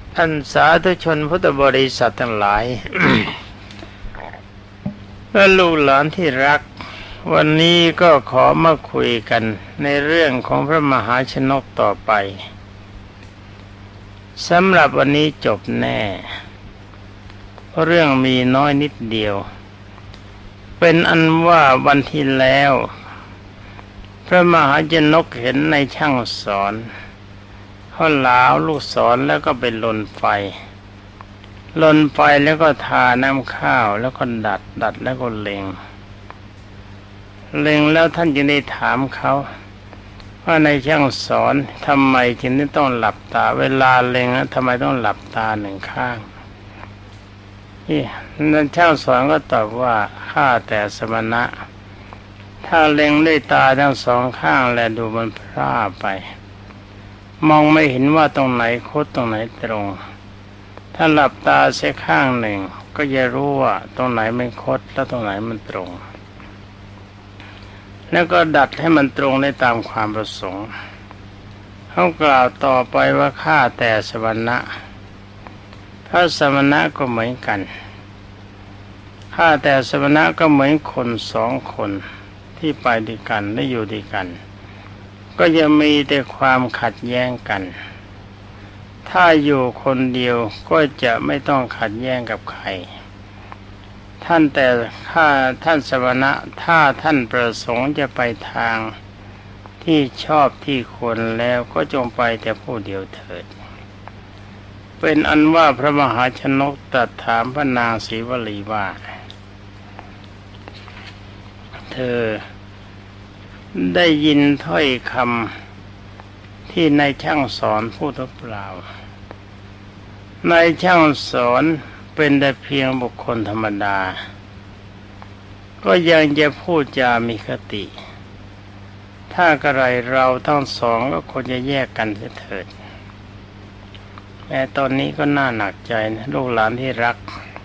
ท่านสาธุชนพุทธบริษัททั้งหลาย และลูกหลานที่รักวันนี้ก็ขอมาคุยกันในเรื่องของพระมหาชนกต่อไปสำหรับวันนี้จบแน่เพราะเรื่องมีน้อยนิดเดียวเป็นอันว่าวันที่แล้วพระมหาชนกเห็นในช่างสอนเขาหลาวลูกศรแล้วก็ไปลนไฟแล้วก็ทาน้ำข้าวแล้วก็ดัดแล้วก็เล็งแล้วท่านจึงได้ถามเขาว่าในช่างสอนทำไมจึงต้องหลับตาเวลาเล็งทำไมต้องหลับตาหนึ่งข้างนั่นช่างสอนก็ตอบว่าข้าแต่สมณะถ้าเล็งด้วยตาทั้งสองข้างและดูมันพร่าไปมองไม่เห็นว่าตรงไหนคดตรงไหนตรงถ้าหลับตาเสียข้างหนึ่งก็จะรู้ว่าตรงไหนมันคดแล้วตรงไหนมันตรงแล้วก็ดัดให้มันตรงได้ตามความประสงค์เขากล่าวต่อไปว่าข้าแต่สมณะพระสมณะก็เหมือนกันข้าแต่สมณะก็เหมือนคนสองคนที่ไปด้วยกันและอยู่ด้วยกันก็จะมีแต่ความขัดแย้งกันถ้าอยู่คนเดียวก็จะไม่ต้องขัดแย้งกับใครท่านสมณะถ้าท่านประสงค์จะไปทางที่ชอบที่ควรแล้วก็จงไปแต่ผู้เดียวเถิดเป็นอันว่าพระมหาชนกตรัสถามพระนางศรีวลีว่าเธอได้ยินถ้อยคำที่นายช่างสอนพูดหรือเปล่านายช่างสอนเป็นแต่เพียงบุคคลธรรมดาก็ยังจะพูดจามีคติถ้ากระไรเราทั้งสองก็ควรจะแยกกันเสียเถิดแม้ตอนนี้ก็น่าหนักใจนะลูกหลานที่รัก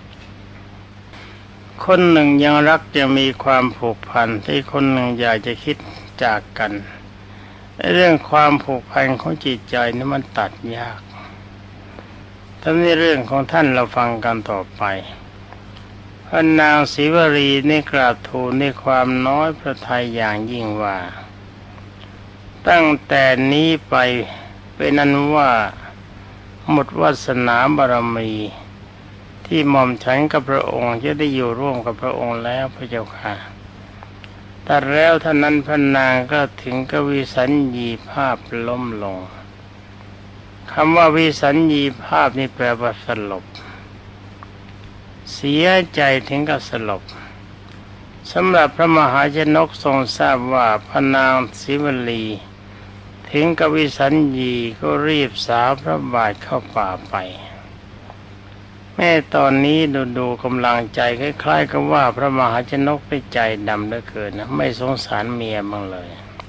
คนหนึ่งยังรักจะมีความผูกพันที่คนหนึ่งอยากจะคิดจากกันเรื่องความผูกพันของจิตใจนี่มันตัดยากทั้งนี้เรื่องของท่านเราฟังกันต่อไปพระนางศรีวลีได้กราบทูลในความน้อยพระทัยอย่างยิ่งว่าตั้งแต่นี้ไปเป็นนั้นว่าหมดวาสนาบารมีที่หม่อมฉันกับพระองค์จะได้อยู่ร่วมกับพระองค์แล้วพระเจ้าค่ะแต่แล้วท่านนั้นพระนางก็ถึงกับวิสัญญีภาพล้มลงคำว่าวิสัญญีภาพนี่แปลว่าสลบเสียใจถึงกับสลบสำหรับพระมหาชนกทรงทราบว่าพระนางศรีวลีถึงกับวิสัญญีก็รีบสาวพระบาทเข้าป่าไปแม่ตอนนี้ดูกำลังใจคล้ายๆกับว่าพระมหาชนกได้ใจดำเหลือเกินนะไม่สงสารเมียบ้างเลย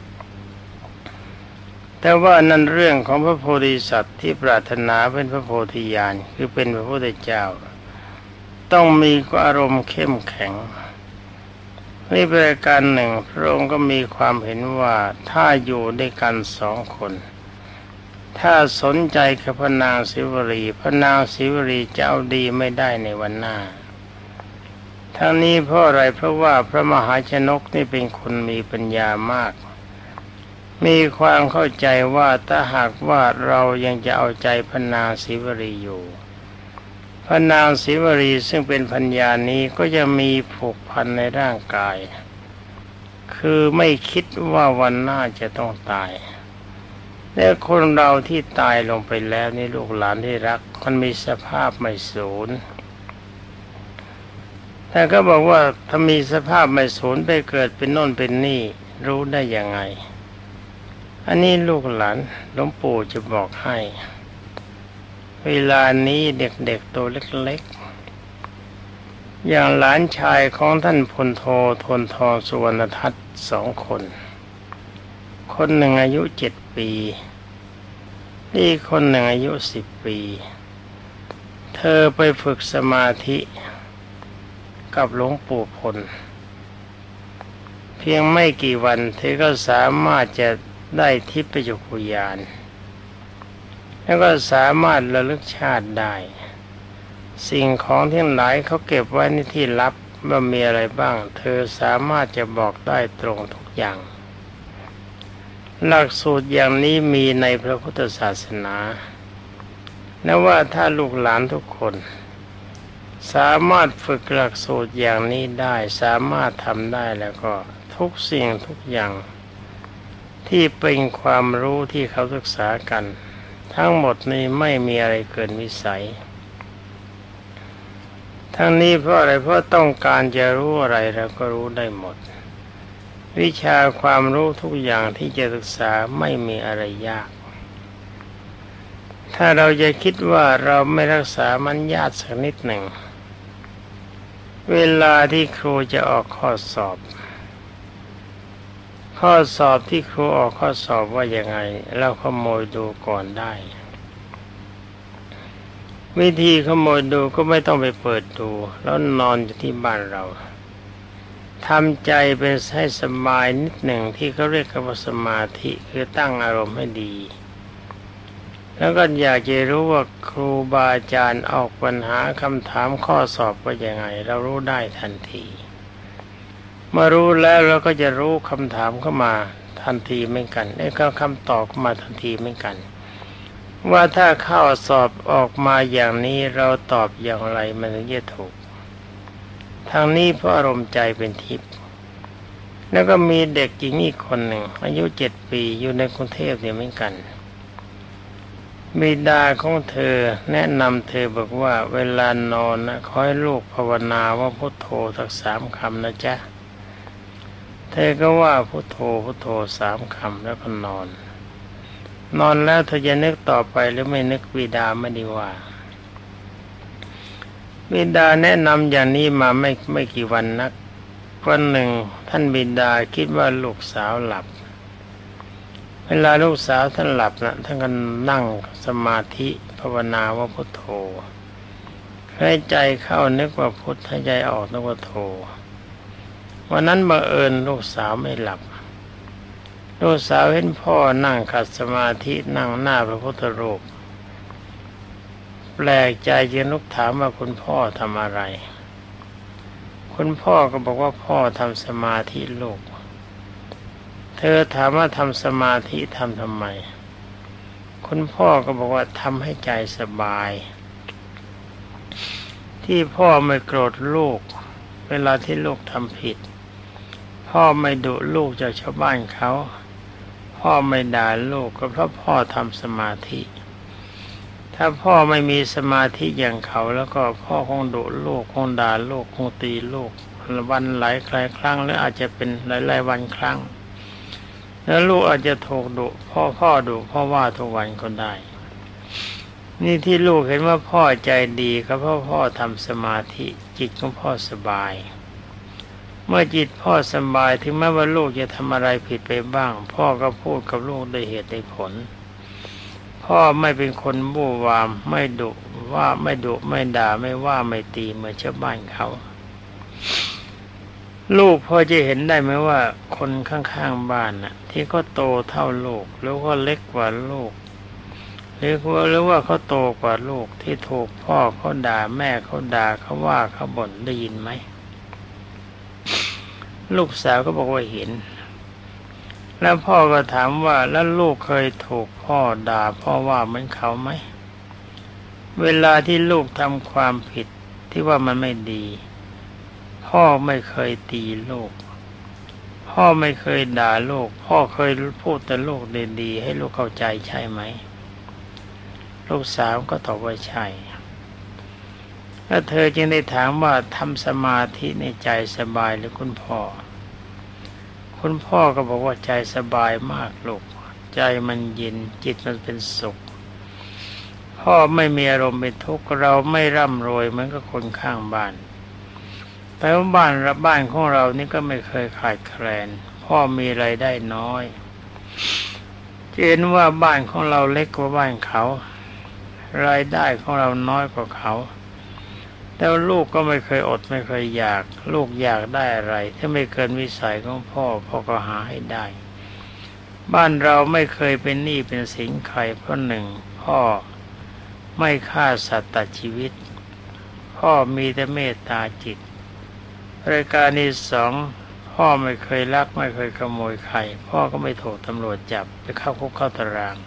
แต่ว่านั่นเรื่องของพระโพธิสัตว์ที่ปรารถนาเป็นพระโพธิญาณคือเป็นพระพุทธเจ้าต้องมีอารมณ์เข้มแข็งนี่เป็นการหนึ่งพระองค์ก็มีความเห็นว่าถ้าอยู่ด้วยกันสองคนถ้าสนใจกับพระนางศรีวลีพระนางศรีวลีจะเอาดีไม่ได้ในวันหน้าทั้งนี้เพราะอะไรเพราะว่าพระมหาชนกนี่เป็นคนมีปัญญามากมีความเข้าใจว่าถ้าหากว่าเรายังจะเอาใจพระนางศรีวลีอยู่พระนางศรีวลีซึ่งเป็นพัญญานี้ก็จะมีผูกพันในร่างกายคือไม่คิดว่าวันหน้าจะต้องตายและคนเราที่ตายลงไปแล้วนี่ลูกหลานที่รักมันมีสภาพไม่สูญแต่ก็บอกว่าถ้ามีสภาพไม่สูญไปเกิดเป็นโน่นเป็นนี่รู้ได้ยังไงอันนี้ลูกหลานหลวงปู่จะบอกให้เวลานี้เด็กๆตัวเล็กๆอย่างหลานชายของท่านพลโททนทองสุวรรณทัศน์2 คนคนหนึ่งอายุ7 ปีอีกคนหนึ่งอายุ10 ปีเธอไปฝึกสมาธิกับหลวงปู่พลเพียงไม่กี่วันเธอก็สามารถจะได้ทิพยจักขุญาณแล้วก็สามารถระลึกชาติได้สิ่งของที่หลายเขาเก็บไว้ในที่ลับว่ามีอะไรบ้างเธอสามารถจะบอกได้ตรงทุกอย่างหลักสูตรอย่างนี้มีในพระพุทธศาสนาและว่าถ้าลูกหลานทุกคนสามารถฝึกหลักสูตรอย่างนี้ได้สามารถทำได้แล้วก็ทุกสิ่งทุกอย่างที่เป็นความรู้ที่เขาศึกษากันทั้งหมดนี้ไม่มีอะไรเกินวิสัยทั้งนี้เพราะอะไรเพราะต้องการจะรู้อะไรเราก็รู้ได้หมดวิชาความรู้ทุกอย่างที่จะศึกษาไม่มีอะไรยากถ้าเราจะคิดว่าเราไม่รักษามัญญาตสักนิดหนึ่งเวลาที่ครูจะออกข้อสอบที่ครูออกข้อสอบว่ายังไงเราขโมยดูก่อนได้วิธีขโมยดูก็ไม่ต้องไปเปิดดูแล้วนอนอยู่ที่บ้านเราทำใจเป็นให้สบายนิดหนึ่งที่เขาเรียกว่าสมาธิคือตั้งอารมณ์ให้ดีแล้วก็อยากจะรู้ว่าครูบาอาจารย์ออกปัญหาคำถามข้อสอบว่ายังไงเรารู้ได้ทันทีเมื่อรู้แล้วเราก็จะรู้คำถามเข้ามาทันทีเหมือนกันแล้วก็คำตอบเข้ามาทันทีเหมือนกันว่าถ้าข้อสอบออกมาอย่างนี้เราตอบอย่างไรมันถึงจะถูกทางนี้เพราะอารมณ์ใจเป็นทิพย์แล้วก็มีเด็กหญิงอีกคนหนึ่งอายุ7 ปีอยู่ในกรุงเทพเนี่ยเหมือนกันบิดาของเธอแนะนำเธอบอกว่าเวลานอนนะขอให้ลูกภาวนาว่าพุทโธสัก3 คำนะจ๊ะเธอก็ว่าพุทโธพุทโธ3 คำแล้วก็นอนแล้วเธอจะนึกต่อไปหรือไม่นึกบิดาไม่ดีว่าบิดาแนะนำอย่างนี้มาไม่กี่วันนักวันหนึ่งท่านบิดาคิดว่าลูกสาวหลับเวลาลูกสาวท่านหลับนะท่านก็นั่งสมาธิภาวนาว่าพุทโธให้ใจเข้านึกว่าพุทให้ใจออกนึกว่าโธวันนั้นบังเอิญลูกสาวไม่หลับลูกสาวเห็นพ่อนั่งขัดสมาธินั่งหน้าพระพุทธรูปแปลกใจจึงลุกถามว่าคุณพ่อทำอะไรคุณพ่อก็บอกว่าพ่อทำสมาธิลูกเธอถามว่าทำสมาธิทำไมคุณพ่อก็บอกว่าทำให้ใจสบายที่พ่อไม่โกรธลูกเวลาที่ลูกทำผิดพ่อไม่ดุลูกจากชาวบ้านเขาพ่อไม่ด่าลูกก็เพราะพ่อทำสมาธิถ้าพ่อไม่มีสมาธิอย่างเขาแล้วก็พ่อคงดุลูกคงด่าลูกคงตีลูกวันหลายครั้งหรืออาจจะเป็นหลายวันครั้งแล้วลูกอาจจะถูกดุพ่อดุพ่อว่าทุกวันก็ได้นี่ที่ลูกเห็นว่าพ่อใจดีก็เพราะพ่อทำสมาธิจิตของพ่อสบายเมื่อจิตพ่อสบายถึงแม้ว่าลูกจะทำอะไรผิดไปบ้างพ่อก็พูดกับลูกด้วยเหตุด้วยผลพ่อไม่เป็นคนบู้วามไม่ดุไม่ด่าไม่ว่าไม่ตีเหมือนชาวบ้านเขาลูกพอจะเห็นได้ไหมว่าคนข้างๆบ้านน่ะที่เขาโตเท่าลูกหรือว่าเล็กกว่าลูกหรือว่าเขาโตกว่าลูกที่ถูกพ่อเขาด่าแม่เขาด่าเขาว่าเขาบ่นได้ยินไหมลูกสาวก็บอกว่าเห็นแล้วพ่อก็ถามว่าแล้วลูกเคยถูกพ่อด่าพ่อว่าเหมือนเขาไหมเวลาที่ลูกทำความผิดที่ว่ามันไม่ดีพ่อไม่เคยตีลูกพ่อไม่เคยด่าลูกพ่อเคยพูดแต่ลูกดีๆให้ลูกเข้าใจใช่ไหมลูกสาวก็ตอบว่าใช่แล้วเธอจึงได้ถามว่าทำสมาธิในใจสบายหรือคุณพ่อก็บอกว่าใจสบายมากลูกใจมันเย็นจิตมันเป็นสุขพ่อไม่มีอารมณ์เป็นทุกข์เราไม่ร่ำรวยเหมือนกับคนข้างบ้านแต่ว่าบ้านของเรานี่ก็ไม่เคยขาดแคลนพ่อมีรายได้น้อยเห็นว่าบ้านของเราเล็กกว่าบ้านเขารายได้ของเราน้อยกว่าเขาแต่ลูกก็ไม่เคยอดไม่เคยอยากลูกอยากได้อะไรถ้าไม่เกินวิสัยของพ่อก็หาให้ได้บ้านเราไม่เคยเป็นหนี้เป็นสินใครเพราะหนึ่งพ่อพ่อไม่ฆ่าสัตว์ตัดชีวิตพ่อมีแต่เมตตาจิตรายการที่สองพ่อไม่เคยลักไม่เคยขโมยใครพ่อก็ไม่ถูกตำรวจจับไปเข้าคุกเข้าตาราง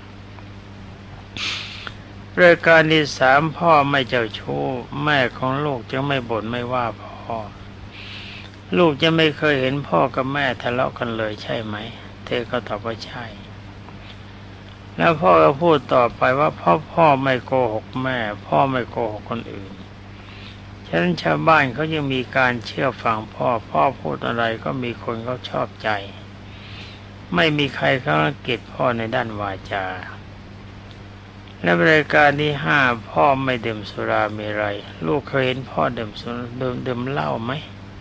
รายการที่สามพ่อไม่เจ้าชู้แม่ของลูกจึงไม่บ่นไม่ว่าพ่อลูกจะไม่เคยเห็นพ่อกับแม่ทะเลาะกันเลยใช่ไหมเธอก็ตอบว่าใช่แล้วพ่อก็พูดต่อไปว่าพ่อไม่โกหกแม่พ่อไม่โกหกคนอื่นฉะนั้นชาวบ้านเขายังมีการเชื่อฟังพ่อพูดอะไรก็มีคนเขาชอบใจไม่มีใครเขารังเกียจพ่อในด้านวาจาและรายการที่ห้าพ่อไม่ดื่มสุราเมรัยลูกเคยเห็นพ่อดื่มเหล้าไหม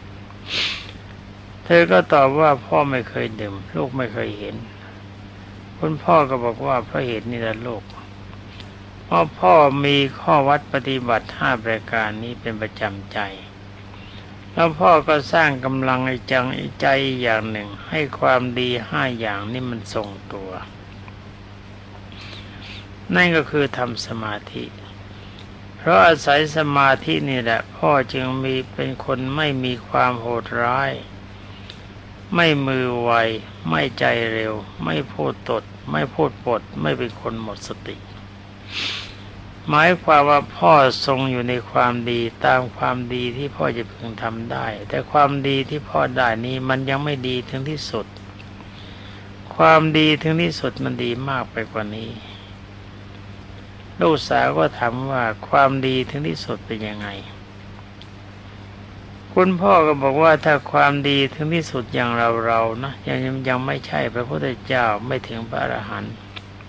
เธอก็ตอบว่าพ่อไม่เคยดื่มลูกไม่เคยเห็นคุณพ่อก็บอกว่าเพราะเหตุนี้แหละลูกเพราะพ่อมีข้อวัดปฏิบัติ5ประการนี้เป็นประจำใจแล้วพ่อก็สร้างกำลังใจอย่างหนึ่งให้ความดี5อย่างนี้มันทรงตัวนั่นก็คือทำสมาธิเพราะอาศัยสมาธินี่แหละพ่อจึงมีเป็นคนไม่มีความโหดร้ายไม่มือไวไม่ใจเร็วไม่พูดตดไม่พูดปดไม่เป็นคนหมดสติหมายความว่าพ่อทรงอยู่ในความดีตามความดีที่พ่อจะพึงทำได้แต่ความดีที่พ่อได้นี้มันยังไม่ดีถึงที่สุดความดีถึงที่สุดมันดีมากไปกว่านี้ลูกสาวก็ถามว่าความดีถึงที่สุดเป็นยังไงคุณพ่อก็บอกว่าถ้าความดีถึงที่สุดอย่างเรานะยังไม่ใช่พระพุทธเจ้าไม่ถึงพระอรหันต์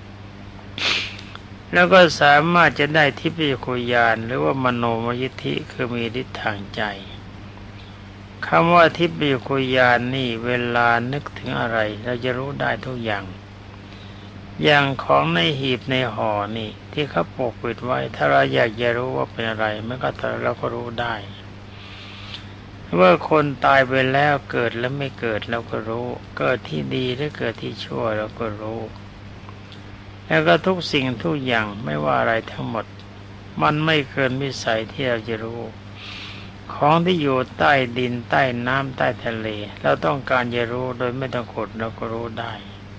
แล้วก็สามารถจะได้ทิพยคุญาณหรือว่ามโนมยิทธิคือมีฤทธิ์ทางใจคำว่าทิพยคุญาณนี่เวลานึกถึงอะไรเราจะรู้ได้ทุกอย่างอย่างของในหีบในห่อนี่ที่เขาปกปิดไว้ถ้าเราอยากจะรู้ว่าเป็นอะไรมันก็เราก็รู้ได้ว่าคนตายไปแล้วเกิดแล้วไม่เกิดเราก็รู้เกิดที่ดีหรือเกิดที่ชั่วเราก็รู้แล้วก็ทุกสิ่งทุกอย่างไม่ว่าอะไรทั้งหมดมันไม่เกินวิสัยที่เราจะรู้ของที่อยู่ใต้ดินใต้น้ำใต้ทะเลเราต้องการจะรู้โดยไม่ต้องกดเราก็รู้ได้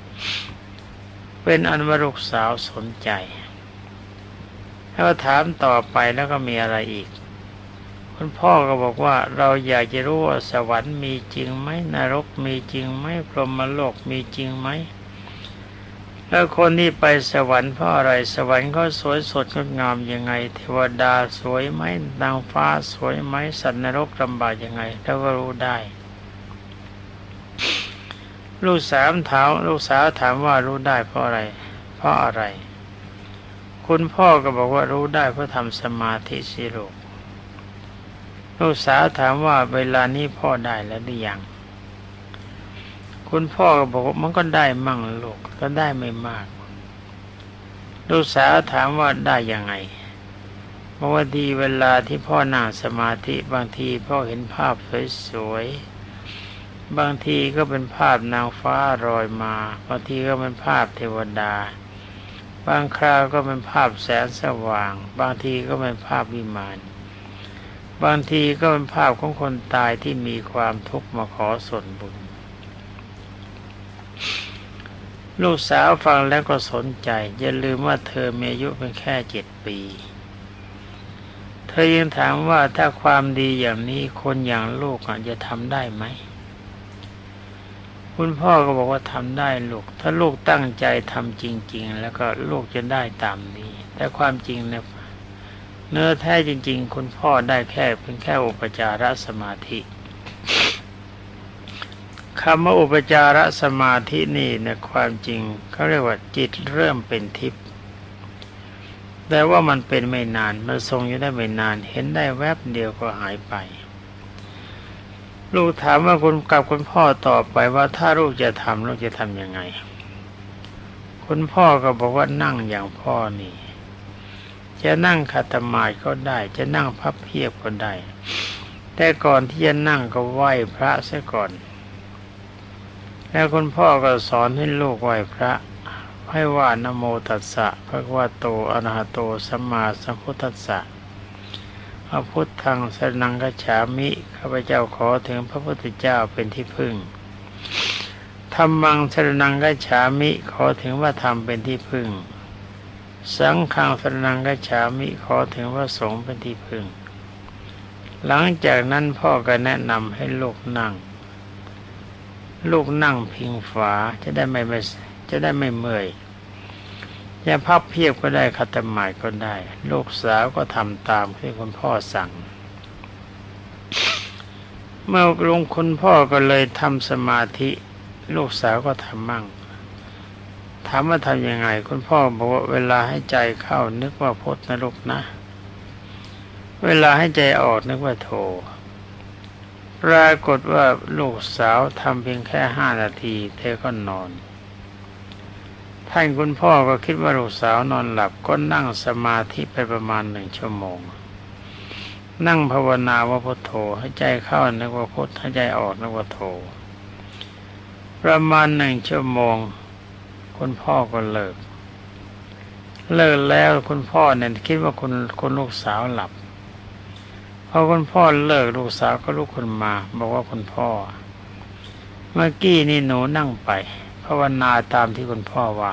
เป็นอันว่าลูกสาวสนใจแล้วถามต่อไปแล้วก็มีอะไรอีกคุณพ่อก็บอกว่าเราอยากจะรู้ว่าสวรรค์มีจริงไหมนรกมีจริงไหมพรหมโลกมีจริงไหมแล้วคนที่ไปสวรรค์เพราะอะไรสวรรค์เขาสวยสดงดงามยังไงเทวดาสวยไหมนางฟ้าสวยไหมสัตว์นรกลำบากยังไงเราก็รู้ได้ลูกสาวถามว่ารู้ได้เพราะอะไรคุณพ่อก็บอกว่ารู้ได้เพราะทำสมาธิสิลูกสาวถามว่าเวลานี้พ่อได้แล้วหรือยังคุณพ่อก็บอกว่ามันก็ได้มั่งลูกก็ได้ไม่มากลูกสาวถามว่าได้ยังไงบอกว่าดีเวลาที่พ่อนั่งสมาธิบางทีพ่อเห็นภาพสวยๆบางทีก็เป็นภาพนางฟ้าลอยมาบางทีก็เป็นภาพเทวดาบางคราวก็เป็นภาพแสงสว่างบางทีก็เป็นภาพวิมานบางทีก็เป็นภาพของคนตายที่มีความทุกข์มาขอส่วนบุญลูกสาวฟังแล้วก็สนใจอย่าลืมว่าเธอมีอายุเป็นแค่7 ปีเธอยังถามว่าถ้าความดีอย่างนี้คนอย่างลูกจะทำได้ไหมคุณพ่อก็บอกว่าทำได้ลูกถ้าลูกตั้งใจทำจริงๆแล้วก็ลูกจะได้ตามนี้แต่ความจริงเนี่ยเนื้อแท้จริงๆคุณพ่อได้เป็นแค่อุปจารสมาธิคำว่าอุปจารสมาธินี่ในความจริงเขาเรียกว่าจิตเริ่มเป็นทิพย์แต่ว่ามันเป็นไม่นานมันทรงอยู่ได้ไม่นานเห็นได้แวบเดียวก็หายไปลูกถามว่าคุณพ่อต่อไปว่าถ้าลูกจะทำยังไงคุณพ่อก็บอกว่านั่งอย่างพ่อนี่จะนั่งขัดสมาธิก็ได้จะนั่งพับเพียบก็ได้แต่ก่อนที่จะนั่งก็ไหว้พระซะก่อนแล้วคุณพ่อก็สอนให้ลูกไหว้พระให้ว่านะโมตัสสะภะคะวะโตอะระหะโตสัมมาสัมพุทธัสสะพระพุทธังสรณังคัจฉามิข้าพเจ้าขอถึงพระพุทธเจ้าเป็นที่พึ่งธัมมังสรณังคัจฉามิขอถึงว่าธรรมเป็นที่พึ่งสังฆังสรณังคัจฉามิขอถึงว่าสงฆ์เป็นที่พึ่งหลังจากนั้นพ่อก็แนะนำให้ลูกนั่งพิงฝาจะได้ไม่เมื่อยจะพับเพียบก็ได้ขัดสมาธิก็ได้ลูกสาวก็ทำตามที่คุณพ่อสั่งเมื่อลงคุณพ่อก็เลยทำสมาธิลูกสาวก็ทำมั่งถามว่าทำยังไงคุณพ่อบอกว่าเวลาให้ใจเข้านึกว่าพุทธนะลูกนะเวลาให้ใจออกนึกว่าโทปรากฏว่าลูกสาวทำเพียงแค่5 นาทีเธอก็นอนท่านคุณพ่อก็คิดว่าลูกสาวนอนหลับก็นั่งสมาธิไปประมาณ1 ชั่วโมงนั่งภาวนาว่าพุทโธให้ใจเข้านึกว่าพุทให้ใจออกนึกว่าโธประมาณ1 ชั่วโมงคุณพ่อก็เลิกแล้วคุณพ่อเนี่ยคิดว่าคุณลูกสาวหลับพอคุณพ่อเลิกลูกสาวก็ลุกขึ้นมาบอกว่าคุณพ่อเมื่อกี้นี่หนูนั่งไปภาวนาตามที่คุณพ่อว่า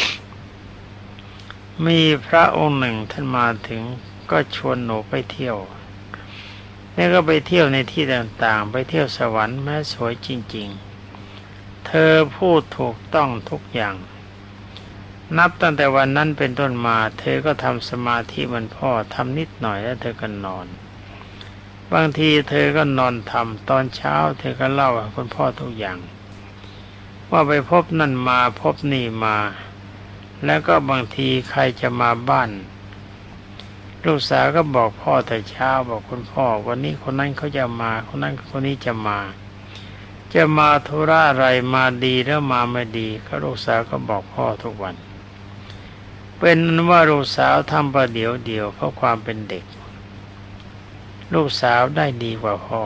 มีพระองค์หนึ่งท่านมาถึงก็ชวนหนูไปเที่ยวแล้วก็ไปเที่ยวในที่ต่างๆไปเที่ยวสวรรค์แม้สวยจริงๆเธอพูดถูกต้องทุกอย่างนับตั้งแต่วันนั้นเป็นต้นมาเธอก็ทำสมาธิเหมือนพ่อทำนิดหน่อยแล้วเธอก็นอนบางทีเธอก็นอนทำตอนเช้าเธอก็เล่าให้คุณพ่อทุกอย่างว่าไปพบนั่นมาพบนี่มาแล้วก็บางทีใครจะมาบ้านลูกสาวก็บอกพ่อแต่เช้าบอกคุณพ่อวันนี้คนนั้นเขาจะมาคนนั้นคนนี้จะมาธุระอะไรมาดีแล้วมาไม่ดีก็ลูกสาวก็บอกพ่อทุกวันเป็นว่าลูกสาวทำประเดี๋ยวเดียวเพราะความเป็นเด็กลูกสาวได้ดีกว่าพ่อ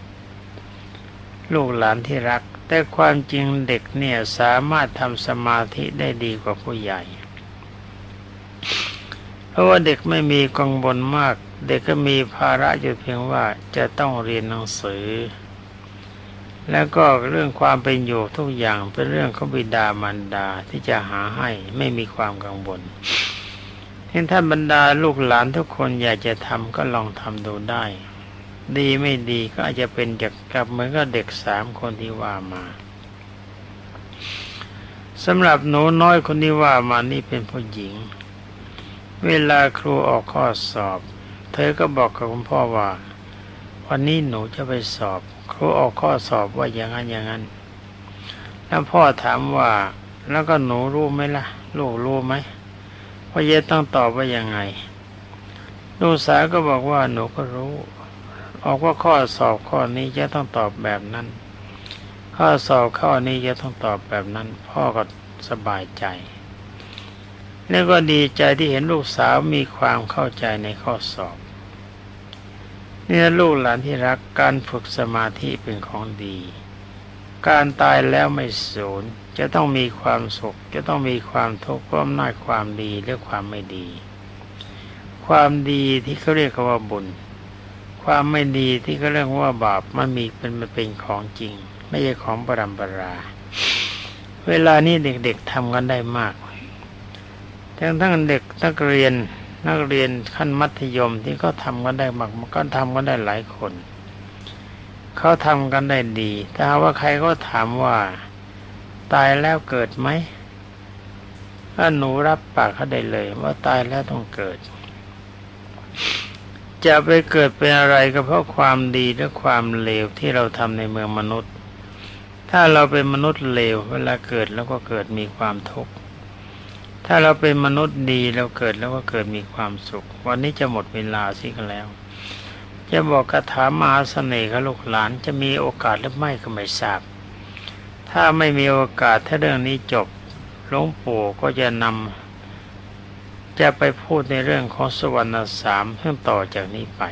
ลูกหลานที่รักแต่ความจริงเด็กเนี่ยสามารถทำสมาธิได้ดีกว่าผู้ใหญ่เพราะว่าเด็กไม่มีกังวลมากเด็กก็มีภาระอยู่เพียงว่าจะต้องเรียนหนังสือแล้วก็เรื่องความเป็นอยู่ทุกอย่างเป็นเรื่องของบิดามารดาที่จะหาให้ไม่มีความกังวลเห็นท่านบรรดาลูกหลานทุกคนอยากจะทำก็ลองทำดูได้ดีไม่ดีก็อาจจะเป็นกับเหมือนกับเด็ก3 คนที่ว่ามาสำหรับหนูน้อยคนที่ว่ามานี่เป็นผู้หญิงเวลาครูออกข้อสอบเธอก็บอกกับคุณพ่อว่าวันนี้หนูจะไปสอบครูออกข้อสอบว่าอย่างนั้นแล้วพ่อถามว่าแล้วก็หนูรู้ไหมล่ะลูกรู้ไหมว่าจะต้องตอบว่ายังไงลูกสาวก็บอกว่าหนูก็รู้ออกว่าข้อสอบข้อนี้จะต้องตอบแบบนั้นข้อสอบข้อนี้จะต้องตอบแบบนั้นพ่อก็สบายใจแล้วก็ดีใจที่เห็นลูกสาวมีความเข้าใจในข้อสอบนี่ลูกหลานที่รักการฝึกสมาธิเป็นของดีการตายแล้วไม่สูญจะต้องมีความสุขจะต้องมีความทุกข์เพราะอำนาจความดีหรือความไม่ดีความดีที่เขาเรียกว่าบุญความไม่ดีที่เขาเรียกว่าบาปมันเป็นของจริงไม่ใช่ของปรัมปราเวลานี้เด็กๆทำกันได้มากทั้งเด็กนักเรียนขั้นมัธยมที่เขาทำกันได้มากมันก็ทำกันได้หลายคนเขาทำกันได้ดีถ้าว่าใครก็ถามว่าตายแล้วเกิดไหมถ้าหนูรับปากเขาได้เลยว่าตายแล้วต้องเกิดจะไปเกิดเป็นอะไรก็เพราะความดีและความเลวที่เราทำในเมืองมนุษย์ถ้าเราเป็นมนุษย์เลวเวลาเกิดแล้วก็เกิดมีความทุกข์ถ้าเราเป็นมนุษย์ดีเราเกิดแล้วก็เกิดมีความสุขวันนี้จะหมดเวลาสิกันแล้วจะบอกคาถามหาเสน่ห์กับลูกหลานจะมีโอกาสหรือไม่ก็ไม่ทราบถ้าไม่มีโอกาสถ้าเรื่องนี้จบหลวงปู่ก็จะไปพูดในเรื่องของสวรรค์3เพิ่มต่อจากนี้ไป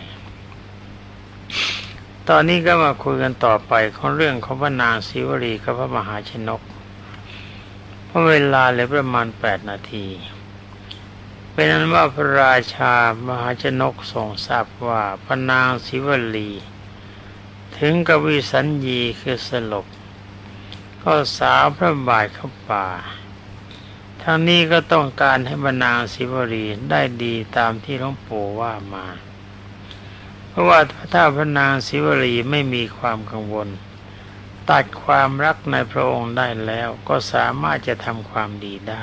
ตอนนี้ก็มาคุยกันต่อไปของเรื่องของพระนางศิวลีกับพระมหาชนกเพราะเวลาเหลือประมาณ8 นาทีเป็นนั้นว่าพระราชามหาชนกทรงทราบว่าพระนางศิวลีถึงกับวิสัญญีคือสลบก็สาวพระบาทเข้าป่าทั้งนี้ก็ต้องการให้พระนางศิวลีได้ดีตามที่หลวงปู่ว่ามาเพราะว่าถ้าพระนางศิวลีไม่มีความกังวลตัดความรักในพระองค์ได้แล้วก็สามารถจะทำความดีได้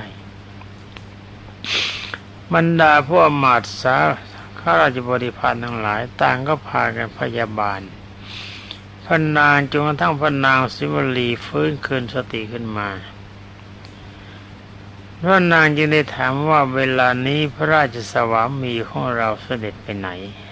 บรรดาพวกอมาตย์ข้าราชบริพารทั้งหลายต่างก็พากันพยาบาลพระนางจนกระทั่งพระนางศิวลีฟื้นคืนสติขึ้นมาพระนางจึงได้ถามว่าเวลานี้พระราชสวามีของเราเสด็จไปไหน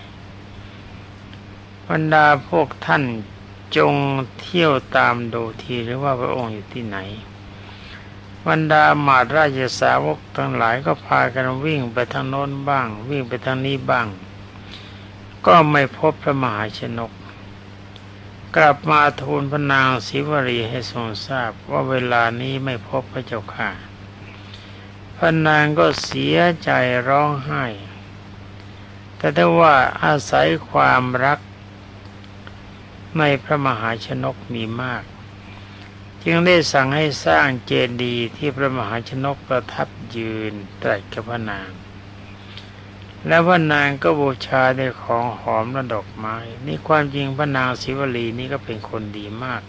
บรรดาพวกท่านจงเที่ยวตามดูทีหรือว่าพระองค์อยู่ที่ไหนบรรดาอมาตย์ราชสาวกทั้งหลายก็พากันวิ่งไปทางโน้นบ้างวิ่งไปทางนี้บ้างก็ไม่พบพระมหาชนกกลับมาทูลพระนางศิวลีให้ทรงทราบว่าเวลานี้ไม่พบพระเจ้าค่ะพระนางก็เสียใจร้องไห้แต่ถ้าว่าอาศัยความรักในพระมหาชนกมีมากจึงได้สั่งให้สร้างเจดีย์ที่พระมหาชนกประทับยืนตรัสกับพระนางแล้วพระนางก็บูชาด้วยของหอมและดอกไม้นี่ความจริงพระนางศิวลีนี่ก็เป็นคนดีมาก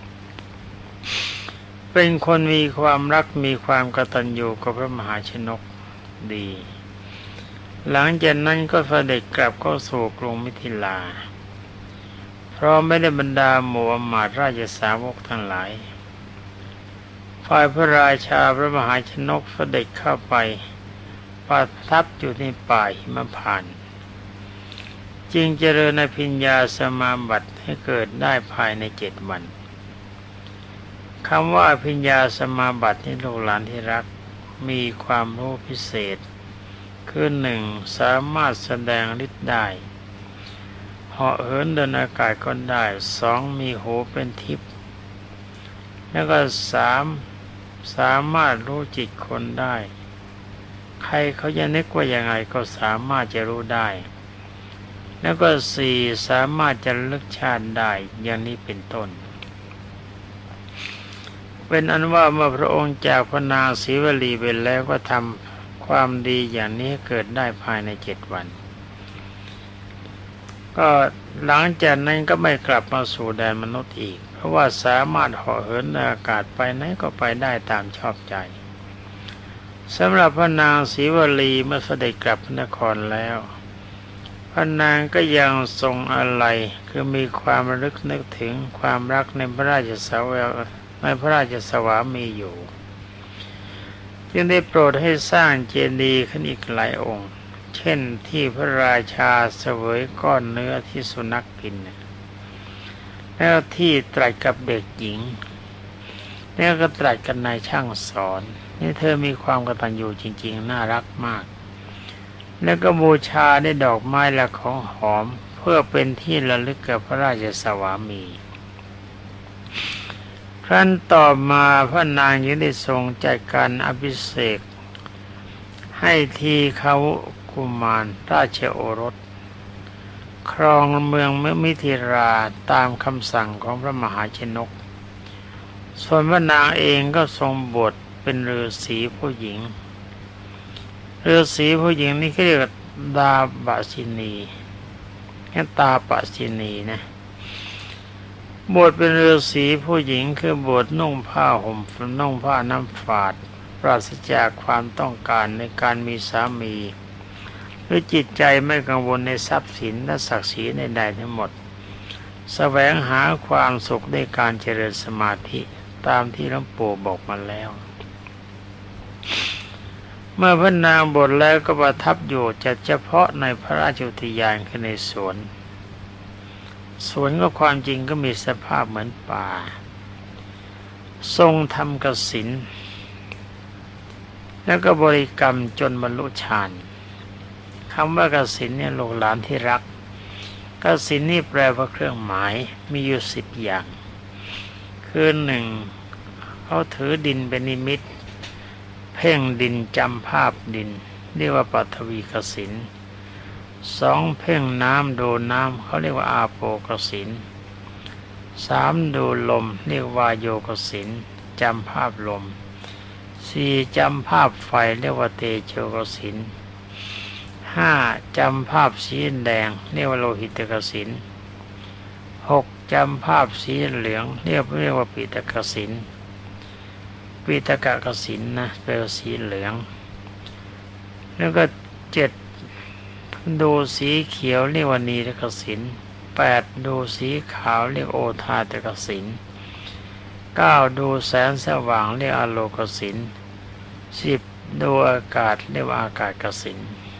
เป็นคนมีความรักมีความกตัญญูกับพระมหาชนกดีหลังจากนั้นก็เสด็จกลับเข้าสู่กรุงมิถิลาเพราะไม่ได้บรรดาหมู่อมาตย์ราชสาวกทั้งหลายฝ่ายพระราชาพระมหาชนกเสด็จเข้าไปประทับอยู่ในป่าหิมพานต์จึงเจริญอภิญญาสมาบัติให้เกิดได้ภายใน7 วันคำว่าอภิญญาสมาบัติที่ลูกหลานที่รักมีความรู้พิเศษคือ1สามารถแสดงฤทธิ์ได้เหาะเหินเดินอากาศก็ได้2มีหูเป็นทิพย์แล้วก็3สามารถรู้จิตคนได้ใครเขาจะนึกว่ายังไงก็สามารถจะรู้ได้แล้วก็4สามารถจะระลึกชาติได้อย่างนี้เป็นต้นเป็นอันว่าเมื่อพระองค์จากพระนางศิวลีไปแล้วก็ทำความดีอย่างนี้เกิดได้ภายใน7 วันก็หลังจากนั้นก็ไม่กลับมาสู่แดนมนุษย์อีกเพราะว่าสามารถเหาะเหินในอากาศไปไหนก็ไปได้ตามชอบใจสำหรับพระนางศิวลีเมื่อเสด็จกลับพระนครแล้วพระนางก็ยังทรงอะไรคือมีความระลึกนึกถึงความรักในพระราชสวามีอยู่จึงได้โปรดให้สร้างเจดีย์ขึ้นอีกหลายองค์เช่นที่พระราชาเสวยก้อนเนื้อที่สุนัขกินแล้วที่ตรัสกับเด็กหญิงแล้วก็ตรัสกับนายช่างสอนนี่เธอมีความกตัญญูจริงๆน่ารักมากแล้วก็บูชาได้ดอกไม้และของหอมเพื่อเป็นที่ระลึกกับพระราชสวามีครั้นต่อมาพระนางยังได้ทรงจัดการอภิเษกให้ทีฆะกุมารราชโอรสครองเมืองมิถิราตามคำสั่งของพระมหาชนกส่วนพระนางเองก็ทรงบวชเป็นฤาษีผู้หญิงฤาษีผู้หญิงนี่เขาเรียกดาบสินีตาปสินีนะบวชเป็นฤาษีผู้หญิงคือบวชนุ่งผ้าห่มนุ่งผ้าน้ำฝาดปราศจากความต้องการในการมีสามีหรือจิตใจไม่กังวลในทรัพย์สินและศักดิ์ศรีในใดทั้งหมดแสวงหาความสุขในการเจริญสมาธิตามที่หลวงปู่บอกมาแล้วเมื่อพระนางบวชแล้วก็ประทับอยู่จัดเฉพาะในพระราชอุทยานคือในสวนก็ความจริงก็มีสภาพเหมือนป่าทรงทำกสิณแล้วก็บริกรรมจนบรรลุฌานคำว่ากสิณเนี่ยลูกหลานที่รักกสิณนี่แปลว่าเครื่องหมายมีอยู่10 อย่างคือ1เขาถือดินเป็นนิมิตเพ่งดินจำภาพดินเรียกว่าปฐวีกสิณ 2. เพ่งน้ำดูน้ำเขาเรียกว่าอาโปกสิณ 3. ดูลมเรียกว่าโยกสิณจำภาพลม 4. จำภาพไฟเรียกว่าเตโชกสิณ 5. จำภาพสีแดงเรียกว่าโลหิตกสิณ 6. จำภาพสีเหลืองเรียกว่าปีตกสิณ ปีตกกสิณนะแปลว่าสีเหลืองแล้วก็ 7. ดูสีเขียวเรียกว่านีรกสิณ 8. ดูสีขาวเรียกโอทาตกสิณ 9. ดูแสงสว่างเรียกอโลกสิณ 10. ดูอากาศเรียกว่าอากาศกสิณ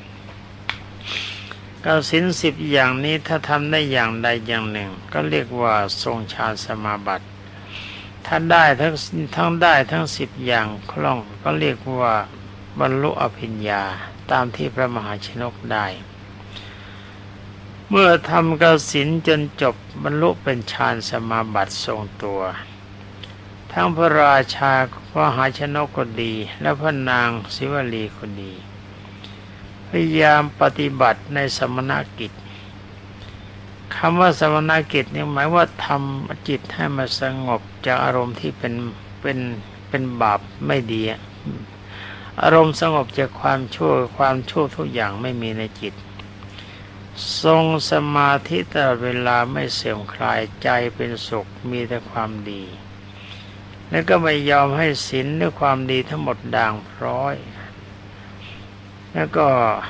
กสิณ10อย่างนี้ถ้าทำได้อย่างใดอย่างหนึ่งก็เรียกว่าทรงฌานสมาบัติถ้าได้ทั้งได้ทั้ง10อย่างคล่องก็เรียกว่าบรรลุอภิญญาตามที่พระมหาชนกได้เมื่อทำกสิณจนจบบรรลุเป็นฌานสมาบัติทรงตัวทั้งพระราชาพระมหาชนกก็ดีและพระนางศิวลีก็ดีพยายามปฏิบัติในสมณกิจคำว่าสมณกิจนี่หมายว่าทำจิตให้มันสงบจากอารมณ์ที่เป็นบาปไม่ดีอารมณ์สงบจากความชั่วทุกอย่างไม่มีในจิตทรงสมาธิตลอดเวลาไม่เสื่อมคลายใจเป็นสุขมีแต่ความดีแล้วก็ไม่ยอมให้ศีลด้วยความดีทั้งหมดด่างพร้อยแล้วก็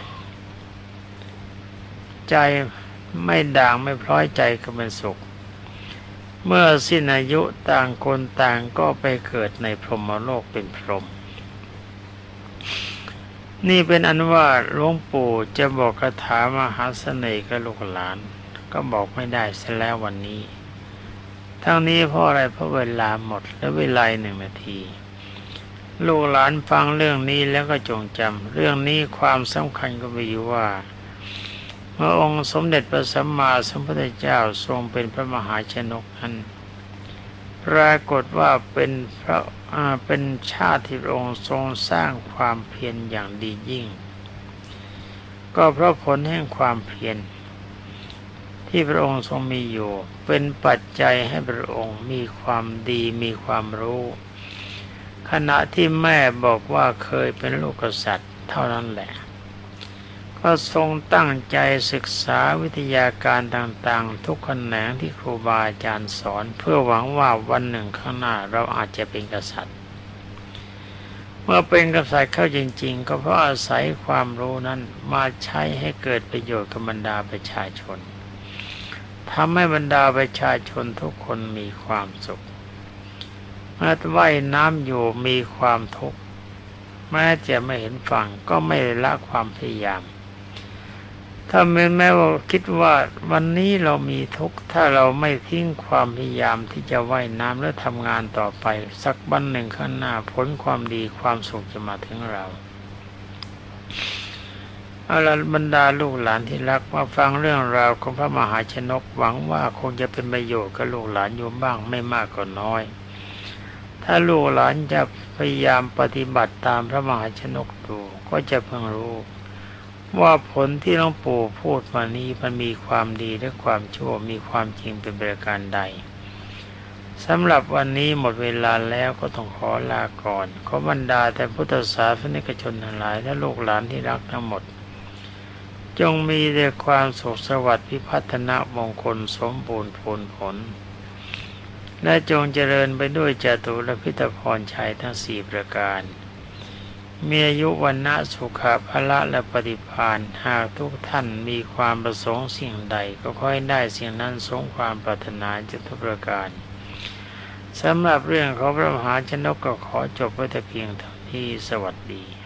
ใจไม่ด่างไม่พร้อยใจก็เป็นสุขเมื่อสิ้นอายุต่างคนต่างก็ไปเกิดในพรหมโลกเป็นพรหมนี่เป็นอันว่าหลวงปู่จะบอกคาถามหาเสน่ห์กับลูกหลานก็บอกไม่ได้เสียแล้ววันนี้ทั้งนี้เพราะอะไรเพราะเวลาหมดและเวลา1 นาทีลูกหลานฟังเรื่องนี้แล้วก็จงจำเรื่องนี้ความสำคัญก็มีอยู่ว่าเมื่อองค์สมเด็จพระสัมมาสัมพุทธเจ้าทรงเป็นพระมหาชนกนั้นปรากฏว่าเป็นชาติที่พระองค์ทรงสร้างความเพียรอย่างดียิ่งก็เพราะผลแห่งความเพียรที่พระองค์ทรงมีอยู่เป็นปัจจัยให้พระองค์มีความดีมีความรู้ขณะที่แม่บอกว่าเคยเป็นลูกกษัตริย์เท่านั้นแหละก็ทรงตั้งใจศึกษาวิทยาการต่างๆทุกแขนงที่ครูบาอาจารย์สอนเพื่อหวังว่าวันหนึ่งข้างหน้าเราอาจจะเป็นกษัตริย์เมื่อเป็นกษัตริย์เข้าจริงๆก็เพราะอาศัยความรู้นั้นมาใช้ให้เกิดประโยชน์กับบรรดาประชาชนทำให้บรรดาประชาชนทุกคนมีความสุขแม้ว่ายน้ำอยู่มีความทุกข์แม้จะไม่เห็นฝั่งก็ไม่ละความพยายามถ้าแม้ว่าคิดว่าวันนี้เรามีทุกข์ถ้าเราไม่ทิ้งความพยายามที่จะว่ายน้ำและทำงานต่อไปสักวันหนึ่งข้างหน้าผลความดีความสุขจะมาถึงเราเอาล่ะบรรดาลูกหลานที่รักมาฟังเรื่องราวของพระมหาชนกหวังว่าคงจะเป็นประโยชน์กับลูกหลานอยู่บ้างไม่มากก็น้อยถ้าลูกหลานจะพยายามปฏิบัติตามพระมหาชนกดูก็จะเพิ่งรู้ว่าผลที่หลวงปู่พูดมานี้มันมีความดีและความชั่วมีความจริงเป็นประการใดสำหรับวันนี้หมดเวลาแล้วก็ต้องขอลาก่อนขอบรรดาแต่พุทธศาสนิกชนทั้งหลายและลูกหลานที่รักทั้งหมดจงมีแต่ความสุขสวัสดิ์พิพัฒนมงคลสมบูรณ์ผลและจงเจริญไปด้วยจตุรพิธพรชัยทั้ง4ประการมีอายุวันนะสุขภะละและปฏิภาณหากทุกท่านมีความประสงค์สิ่งใดก็ขอให้ได้สิ่งนั้นสมความปรารถนาทุกประการสำหรับเรื่องของพระมหาชนกก็ขอจบไว้แต่เพียงเท่านี้สวัสดี